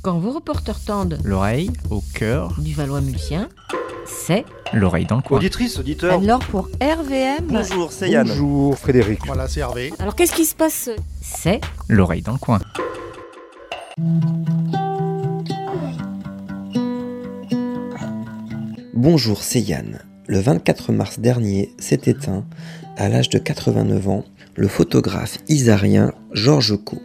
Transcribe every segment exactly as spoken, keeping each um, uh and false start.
Quand vos reporters tendent L'oreille au cœur du Valois-Mulsien, c'est l'oreille dans le coin. Auditrice, auditeur. alors pour R V M. Bonjour, c'est Yann. Bonjour Frédéric. Voilà, c'est Hervé. Alors qu'est-ce qui se passe? C'est L'oreille dans le coin. Bonjour, c'est Yann. Le vingt-quatre mars dernier s'est éteint, à l'âge de quatre-vingt-neuf ans, le photographe isarien Georges Caux.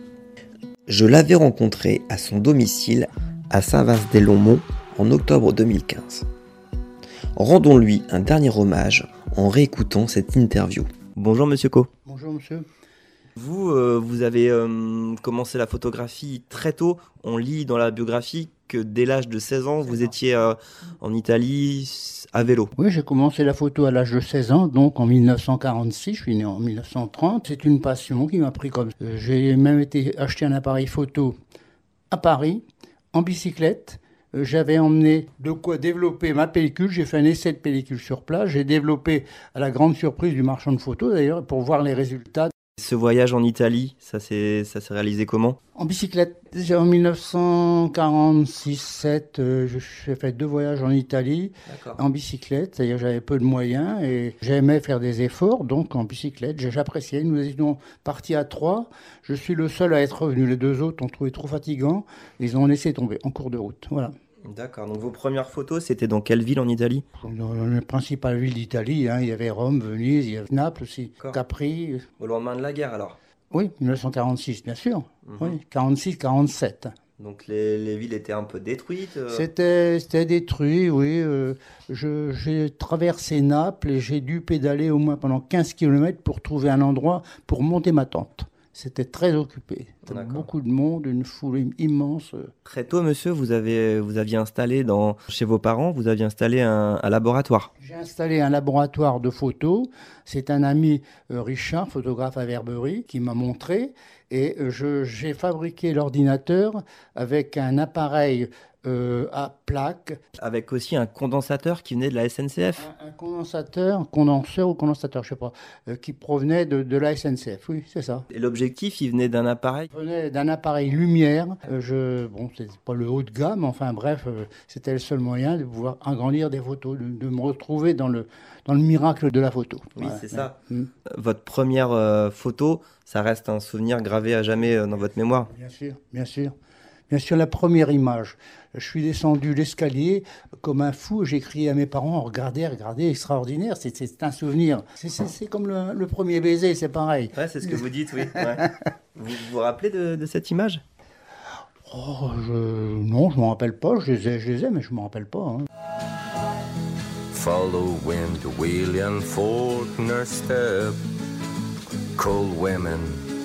Je l'avais rencontré à son domicile à Saint-Vast-des-Longmonts en octobre deux mille quinze. Rendons-lui un dernier hommage en réécoutant cette interview. Bonjour Monsieur Caux. Bonjour monsieur. Vous, euh, vous avez euh, commencé la photographie très tôt. On lit dans la biographie que dès l'âge de seize ans, vous étiez euh, en Italie à vélo. Oui, j'ai commencé la photo à l'âge de seize ans, donc en mille neuf cent quarante-six, je suis né en mille neuf cent trente. C'est une passion qui m'a pris comme ça. J'ai même été acheter un appareil photo à Paris, en bicyclette. J'avais emmené de quoi développer ma pellicule. J'ai fait un essai de pellicule sur place. J'ai développé, à la grande surprise du marchand de photos d'ailleurs, pour voir les résultats. Ce voyage en Italie, ça s'est, ça s'est réalisé comment ? En bicyclette, en mille neuf cent quarante-six sept, euh, j'ai fait deux voyages en Italie. D'accord. En bicyclette, c'est-à-dire j'avais peu de moyens et j'aimais faire des efforts, donc en bicyclette, j'appréciais. Nous étions partis à trois, je suis le seul à être revenu. Les deux autres ont trouvé trop fatigant, ils ont laissé tomber en cours de route. Voilà. D'accord, donc vos premières photos, c'était dans quelle ville en Italie ? Dans les principales villes d'Italie, hein, il y avait Rome, Venise, il y avait Naples aussi, D'accord. Capri. Au lendemain de la guerre alors ? Oui, mille neuf cent quarante-six, bien sûr. Mhm. Oui, quarante-six quarante-sept. Donc les, les villes étaient un peu détruites euh... C'était, c'était détruit, oui. Euh, je, j'ai traversé Naples et j'ai dû pédaler au moins pendant quinze kilomètres pour trouver un endroit pour monter ma tente. C'était très occupé. C'était beaucoup de monde, une foule immense. Très tôt, monsieur, vous, avez, vous aviez installé dans, chez vos parents, vous aviez installé un, un laboratoire. J'ai installé un laboratoire de photos. C'est un ami, euh, Richard, photographe à Verberie, qui m'a montré. Et euh, je, j'ai fabriqué l'ordinateur avec un appareil euh, à plaque. Avec aussi un condensateur qui venait de la S N C F. Un, un condensateur, un condenseur ou condensateur, je ne sais pas, euh, qui provenait de, de la S N C F, oui, c'est ça. Et l'objectif, il venait d'un appareil ? Il venait d'un appareil lumière. Euh, je, bon, c'est pas le haut de gamme, enfin bref, euh, c'était le seul moyen de pouvoir agrandir des photos, de, de me retrouver dans le, dans le miracle de la photo. Oui, voilà. c'est ça. Mmh. Votre première euh, photo, ça reste un souvenir gravé à jamais euh, dans votre mémoire. Bien sûr, bien sûr. Bien sûr, la première image. Je suis descendu l'escalier comme un fou. J'ai crié à mes parents, regardez, regardez, extraordinaire. C'est, c'est un souvenir. C'est, c'est, c'est comme le, le premier baiser, c'est pareil. Ouais, c'est ce que vous dites, oui. Ouais. Vous vous rappelez de, de cette image ? Oh, je... non, je ne m'en rappelle pas. Je les ai, je les ai mais je ne m'en rappelle pas. Hein. Follow wind, William Faulkner step, cold women.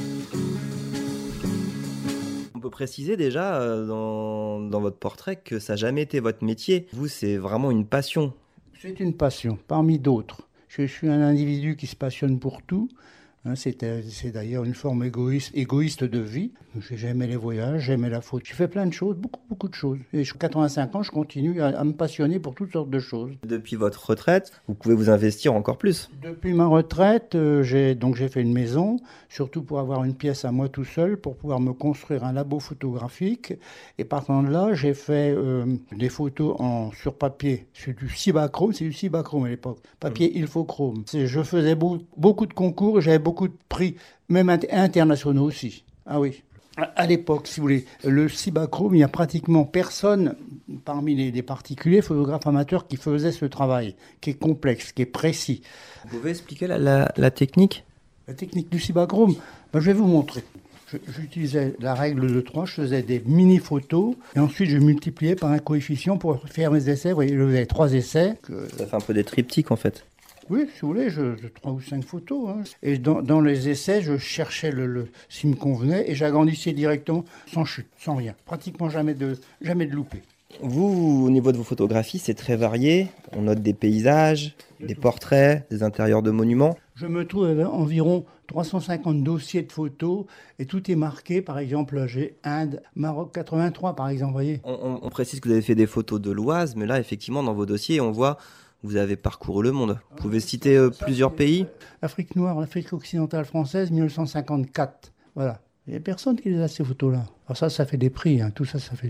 On peut préciser déjà euh, dans, dans votre portrait que ça n'a jamais été votre métier. Vous, c'est vraiment une passion. C'est une passion, parmi d'autres. Je, je suis un individu qui se passionne pour tout. Hein, c'est, c'est d'ailleurs une forme égoïste, égoïste de vie. J'aimais les voyages, j'aimais la photo. J'ai fait plein de choses, beaucoup, beaucoup de choses. Et à quatre-vingt-cinq ans, je continue à, à me passionner pour toutes sortes de choses. Depuis votre retraite, vous pouvez vous investir encore plus. Depuis ma retraite, euh, j'ai, donc j'ai fait une maison, surtout pour avoir une pièce à moi tout seul, pour pouvoir me construire un labo photographique. Et partant de là, j'ai fait euh, des photos en, sur papier. C'est du cibachrome, c'est du cibachrome à l'époque. Papier mmh. ilfochrome. C'est, je faisais beau, beaucoup de concours et j'avais beaucoup beaucoup de prix, même internationaux aussi. Ah oui. À l'époque, si vous voulez, le cibachrome, il n'y a pratiquement personne parmi les, les particuliers, photographes amateurs, qui faisait ce travail, qui est complexe, qui est précis. Vous pouvez expliquer la, la, la technique ? La technique du cibachrome, ben, je vais vous montrer. Je, j'utilisais la règle de trois, je faisais des mini-photos, et ensuite je multipliais par un coefficient pour faire mes essais. Vous voyez, je faisais trois essais. Que... Ça fait un peu des triptyques en fait. Oui, si vous voulez, je, je, trois ou cinq photos. Hein. Et dans, dans les essais, je cherchais le, le, s'il me convenait et j'agrandissais directement, sans chute, sans rien. Pratiquement jamais de, jamais de loupé. Vous, au niveau de vos photographies, c'est très varié. On note des paysages, des portraits, des intérieurs de monuments. Je me trouve avec environ trois cent cinquante dossiers de photos et tout est marqué. Par exemple, j'ai Inde, Maroc quatre-vingt-trois, par exemple, voyez. On, on, on précise que vous avez fait des photos de l'Oise, mais là, effectivement, dans vos dossiers, on voit... Vous avez parcouru le monde. Vous pouvez citer euh, plusieurs pays ? Afrique noire, l'Afrique occidentale française, mille neuf cent cinquante-quatre. Voilà. Il n'y a personne qui les a, ces photos-là. Alors ça, ça fait des prix. Hein. Tout ça, ça fait des...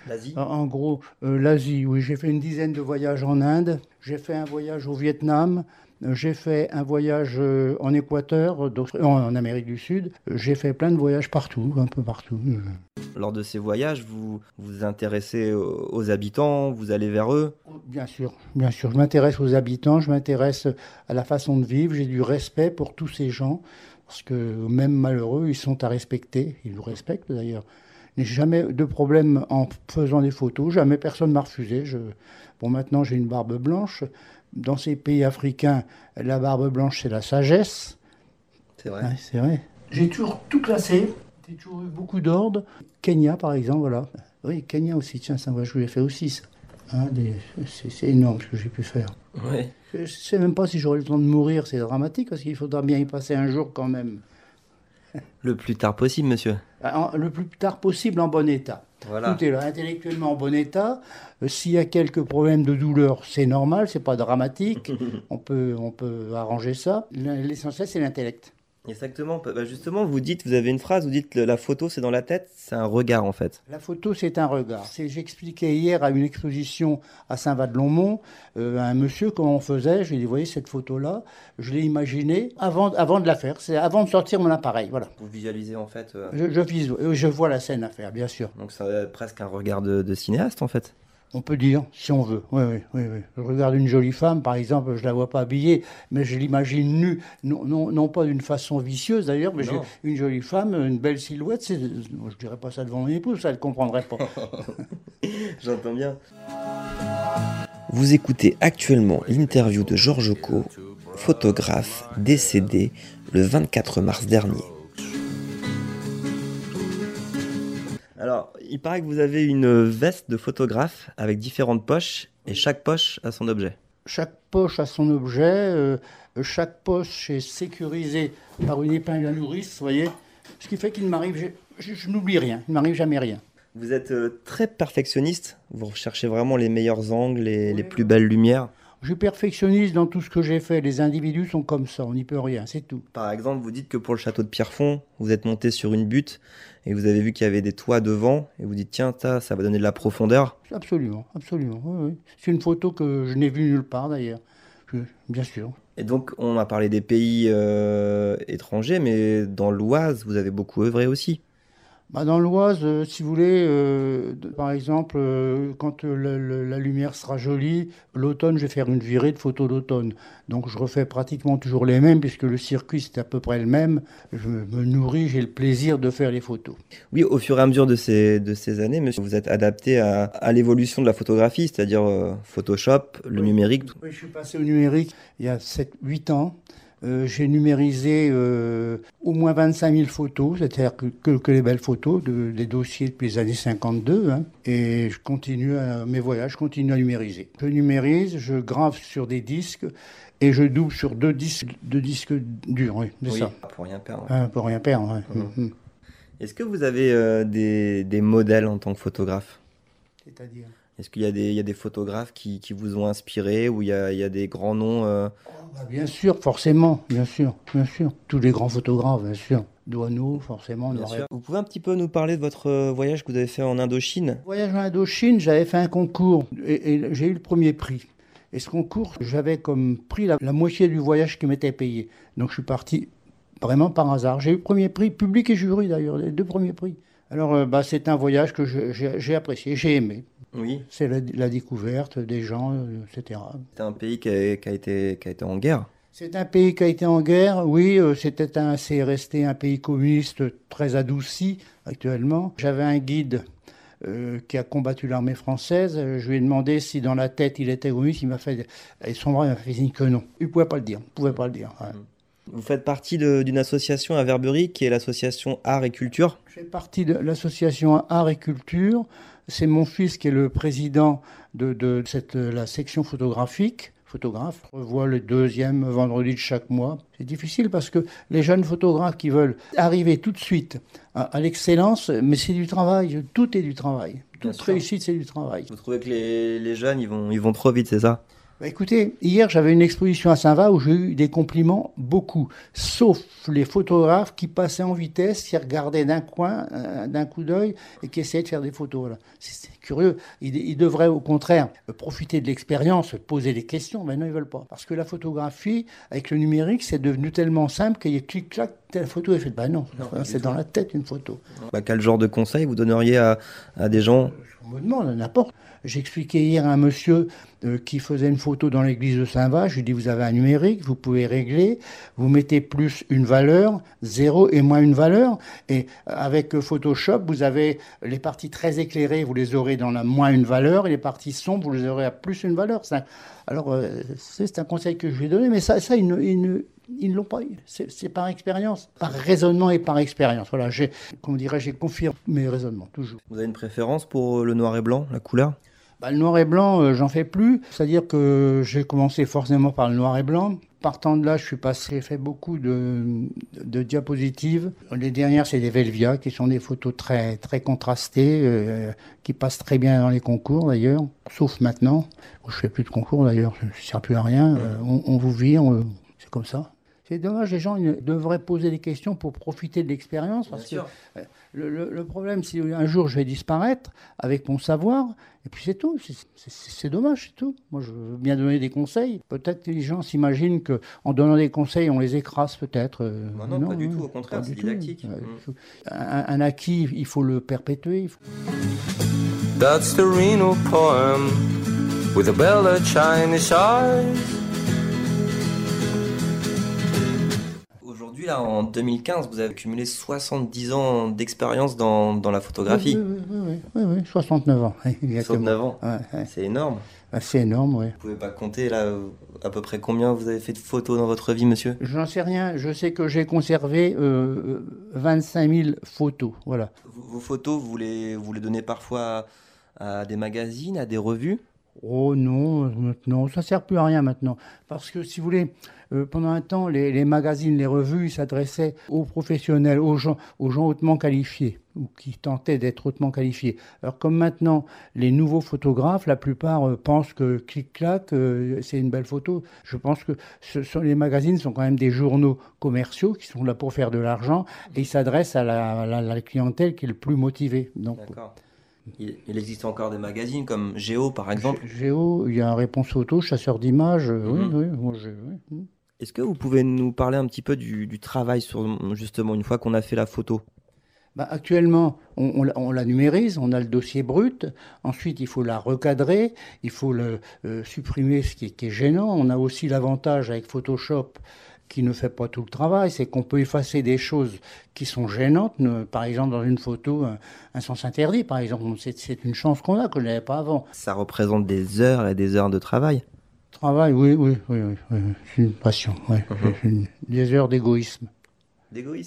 L'Asie ? En, en gros, euh, l'Asie, oui, j'ai fait une dizaine de voyages en Inde, j'ai fait un voyage au Vietnam, euh, j'ai fait un voyage euh, en Équateur, euh, en, en Amérique du Sud, euh, j'ai fait plein de voyages partout, un peu partout. Lors de ces voyages, vous vous intéressez aux, aux habitants, vous allez vers eux ? Bien sûr, bien sûr, je m'intéresse aux habitants, je m'intéresse à la façon de vivre, j'ai du respect pour tous ces gens, parce que même malheureux, ils sont à respecter, ils nous respectent d'ailleurs. Je n'ai jamais de problème en faisant des photos, jamais personne ne m'a refusé. Je... Bon, maintenant j'ai une barbe blanche. Dans ces pays africains, la barbe blanche, c'est la sagesse. C'est vrai. Ouais, c'est vrai. J'ai toujours tout classé, j'ai toujours eu beaucoup d'ordres. Kenya, par exemple, voilà. Oui, Kenya aussi, tiens, ça, moi, je l'ai fait aussi, ça. Hein, des... c'est, c'est énorme ce que j'ai pu faire. Oui. Je ne sais même pas si j'aurai le temps de mourir, c'est dramatique, parce qu'il faudra bien y passer un jour quand même. Le plus tard possible, monsieur. Le plus tard possible en bon état. Voilà. Tout est là, intellectuellement en bon état. Euh, s'il y a quelques problèmes de douleur, c'est normal, c'est pas dramatique. on, peut, on peut arranger ça. L'essentiel, c'est l'intellect. Exactement. Bah justement, vous dites, vous avez une phrase, vous dites que la photo, c'est dans la tête, c'est un regard en fait. La photo, c'est un regard. C'est, j'expliquais hier à une exposition à Saint-Vade-Longmont euh, à un monsieur comment on faisait. Je lui ai dit, vous voyez cette photo-là, je l'ai imaginée avant, avant de la faire. C'est avant de sortir mon appareil, voilà. Vous visualisez en fait. Euh... Je, je, vise, je vois la scène à faire, bien sûr. Donc c'est presque un regard de, de cinéaste en fait. On peut dire, si on veut. Oui, oui, oui, oui. Je regarde une jolie femme, par exemple, je ne la vois pas habillée, mais je l'imagine nue, non, non, non pas d'une façon vicieuse d'ailleurs, mais j'ai une jolie femme, une belle silhouette. C'est... je ne dirais pas ça devant mon épouse, ça elle ne comprendrait pas. J'entends bien. Vous écoutez actuellement l'interview de Georges Caux, photographe décédé le vingt-quatre mars dernier. Alors, il paraît que vous avez une veste de photographe avec différentes poches et chaque poche a son objet. Chaque poche a son objet, euh, chaque poche est sécurisée par une épingle à nourrice, vous voyez. Ce qui fait qu'il ne m'arrive, je, je, je n'oublie rien, il ne m'arrive jamais rien. Vous êtes euh, très perfectionniste, vous recherchez vraiment les meilleurs angles, les, oui, les plus belles lumières. Je suis perfectionniste dans tout ce que j'ai fait. Les individus sont comme ça, on n'y peut rien, c'est tout. Par exemple, vous dites que pour le château de Pierrefonds, vous êtes monté sur une butte et vous avez vu qu'il y avait des toits devant et vous dites tiens, ça, ça va donner de la profondeur. Absolument, absolument. Oui, oui. C'est une photo que je n'ai vue nulle part d'ailleurs, je, bien sûr. Et donc, on a parlé des pays euh, étrangers, mais dans l'Oise, vous avez beaucoup œuvré aussi. Bah dans l'Oise, euh, si vous voulez, euh, de, par exemple, euh, quand euh, le, le, la lumière sera jolie, l'automne, je vais faire une virée de photos d'automne. Donc je refais pratiquement toujours les mêmes, puisque le circuit, c'est à peu près le même. Je me nourris, j'ai le plaisir de faire les photos. Oui, au fur et à mesure de ces, de ces années, monsieur, vous êtes adapté à, à l'évolution de la photographie, c'est-à-dire euh, Photoshop, le oui. numérique. Oui, je suis passé au numérique il y a sept huit ans. Euh, j'ai numérisé euh, au moins vingt-cinq mille photos, c'est-à-dire que, que, que les belles photos, de, des dossiers depuis les années cinquante-deux. Hein, et je continue à, mes voyages, je continue à numériser. Je numérise, je grave sur des disques et je double sur deux disques, deux disques durs. Oui, c'est oui, ça. Pour rien perdre. Ah, pour rien perdre, ouais. Mmh. Mmh. Est-ce que vous avez euh, des, des modèles en tant que photographe ? C'est-à-dire ? Est-ce qu'il y a des, il y a des photographes qui, qui vous ont inspiré, ou il y a, il y a des grands noms euh... bah Bien sûr, forcément, bien sûr, bien sûr. Tous les grands photographes, bien sûr. Doineau, forcément. Bien sûr. Vous pouvez un petit peu nous parler de votre voyage que vous avez fait en Indochine ? Voyage en Indochine, j'avais fait un concours et, et j'ai eu le premier prix. Et ce concours, j'avais comme prix la, la moitié du voyage qui m'était payé. Donc je suis parti vraiment par hasard. J'ai eu le premier prix, public et jury d'ailleurs, les deux premiers prix. Alors euh, bah, c'est un voyage que je, j'ai, j'ai apprécié, j'ai aimé. Oui. C'est la, la découverte des gens, euh, et cetera. C'est un pays qui a, qui, a été, qui a été en guerre. C'est un pays qui a été en guerre, oui. Euh, c'était un, c'est resté un pays communiste très adouci actuellement. J'avais un guide euh, qui a combattu l'armée française. Je lui ai demandé si dans la tête il était communiste. Il m'a fait, et son bras il m'a fait signe que non. Il ne pouvait pas le dire. Il pouvait pas le dire. Ouais. Vous faites partie de, d'une association à Verberie qui est l'association Art et Culture. Je fais partie de l'association Art et Culture. C'est mon fils qui est le président de, de cette, la section photographique, photographe. Je revois le deuxième vendredi de chaque mois. C'est difficile parce que les jeunes photographes qui veulent arriver tout de suite à, à l'excellence, mais c'est du travail, tout est du travail. Toute réussite, c'est du travail. Vous trouvez que les, les jeunes, ils vont, ils vont trop vite, c'est ça ? Bah écoutez, hier j'avais une exposition à Saint-Va où j'ai eu des compliments beaucoup, sauf les photographes qui passaient en vitesse, qui regardaient d'un coin, euh, d'un coup d'œil et qui essayaient de faire des photos. Là. C'est, c'est curieux. Ils, ils devraient au contraire profiter de l'expérience, poser des questions, mais non, ils veulent pas. Parce que la photographie, avec le numérique, c'est devenu tellement simple qu'il y a clic-clac, telle photo est faite. Bah non, non c'est dans la tête une photo. Bah, quel genre de conseil vous donneriez à, à des gens ? On me demande n'importe. J'expliquais hier à un monsieur euh, qui faisait une photo dans l'église de Saint-Va. Je lui dis, vous avez un numérique, vous pouvez régler, vous mettez plus une valeur, zéro et moins une valeur. Et avec Photoshop, vous avez les parties très éclairées, vous les aurez dans la moins une valeur, et les parties sombres, vous les aurez à plus une valeur. C'est un... Alors, euh, c'est, c'est un conseil que je lui ai donné, mais ça, ça ils, ne, ils, ne, ils ne l'ont pas eu. C'est, c'est par expérience, par raisonnement et par expérience. Voilà, j'ai, comment dirais, j'ai confirmé mes raisonnements, toujours. Vous avez une préférence pour le noir et blanc, la couleur ? Bah, le noir et blanc, euh, j'en fais plus. C'est-à-dire que j'ai commencé forcément par le noir et blanc. Partant de là, je suis passé, j'ai fait beaucoup de, de, de diapositives. Les dernières, c'est des Velvia, qui sont des photos très, très contrastées, euh, qui passent très bien dans les concours d'ailleurs, sauf maintenant. Je fais plus de concours d'ailleurs, je ne sers plus à rien. Euh, on, on vous vire, on, c'est comme ça. C'est dommage, les gens ils devraient poser des questions pour profiter de l'expérience. Parce que euh, le, le, le problème, c'est qu'un jour, je vais disparaître avec mon savoir, et puis c'est tout. C'est, c'est, c'est dommage, c'est tout. Moi, je veux bien donner des conseils. Peut-être que les gens s'imaginent qu'en donnant des conseils, on les écrase peut-être. Bah non, non, pas du tout, au contraire, c'est didactique. Mmh. Un, un acquis, il faut le perpétuer. Il faut... That's the Reno poem with a bell that shines his eyes. Là, en deux mille quinze, vous avez accumulé soixante-dix ans d'expérience dans, dans la photographie. Oui, oui, oui, oui, oui, oui soixante-neuf ans. Exactement. soixante-neuf ans, ouais, ouais. C'est énorme. C'est énorme, oui. Vous pouvez pas compter là à peu près combien vous avez fait de photos dans votre vie, monsieur ? Je n'en sais rien. Je sais que j'ai conservé euh, vingt-cinq mille photos, voilà. Vos photos, vous les, vous les donnez parfois à, à des magazines, à des revues ? Oh non, non, ça ne sert plus à rien maintenant. Parce que si vous voulez, euh, pendant un temps, les, les magazines, les revues, ils s'adressaient aux professionnels, aux gens, aux gens hautement qualifiés, ou qui tentaient d'être hautement qualifiés. Alors comme maintenant, les nouveaux photographes, la plupart euh, pensent que clic-clac, euh, c'est une belle photo. Je pense que ce sont, les magazines sont quand même des journaux commerciaux qui sont là pour faire de l'argent, et ils s'adressent à la, à la, à la clientèle qui est le plus motivée. Donc, d'accord. Il, il existe encore des magazines comme Géo, par exemple. Géo, il y a un Réponse Photo, Chasseur d'images. Mm-hmm. Oui, oui, moi, je, oui. Est-ce que vous pouvez nous parler un petit peu du, du travail sur, justement, une fois qu'on a fait la photo ? Bah, actuellement, on, on, on la numérise, on a le dossier brut. Ensuite, il faut la recadrer, il faut le, euh, supprimer ce qui est, qui est gênant. On a aussi l'avantage avec Photoshop qui ne fait pas tout le travail, c'est qu'on peut effacer des choses qui sont gênantes. Par exemple, dans une photo, un, un sens interdit, par exemple. C'est, c'est une chance qu'on a, que je n'avais pas avant. Ça représente des heures et des heures de travail. Travail, oui, oui, oui, oui, oui. C'est une passion, oui. Uh-huh. C'est une, des heures d'égoïsme. D'égoïsme ?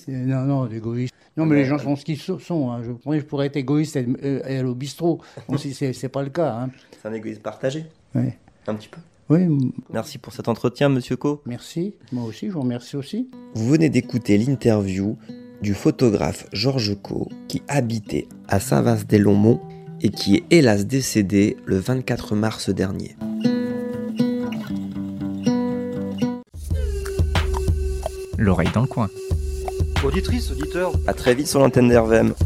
Non, non, d'égoïsme. Non, mais les gens sont ce qu'ils sont. Hein. Je, je pourrais être égoïste et, et aller au bistrot. Bon, si c'est, c'est pas le cas. Hein. C'est un égoïsme partagé ? Oui. Un petit peu. Oui. Merci pour cet entretien, monsieur Co. Merci. Moi aussi, je vous remercie aussi. Vous venez d'écouter l'interview du photographe Georges Co, qui habitait à Saint-Vast-des-Longs-Monts et qui est hélas décédé le vingt-quatre mars dernier. L'oreille dans le coin. Auditrice, auditeur. À très vite sur l'antenne d'R V M.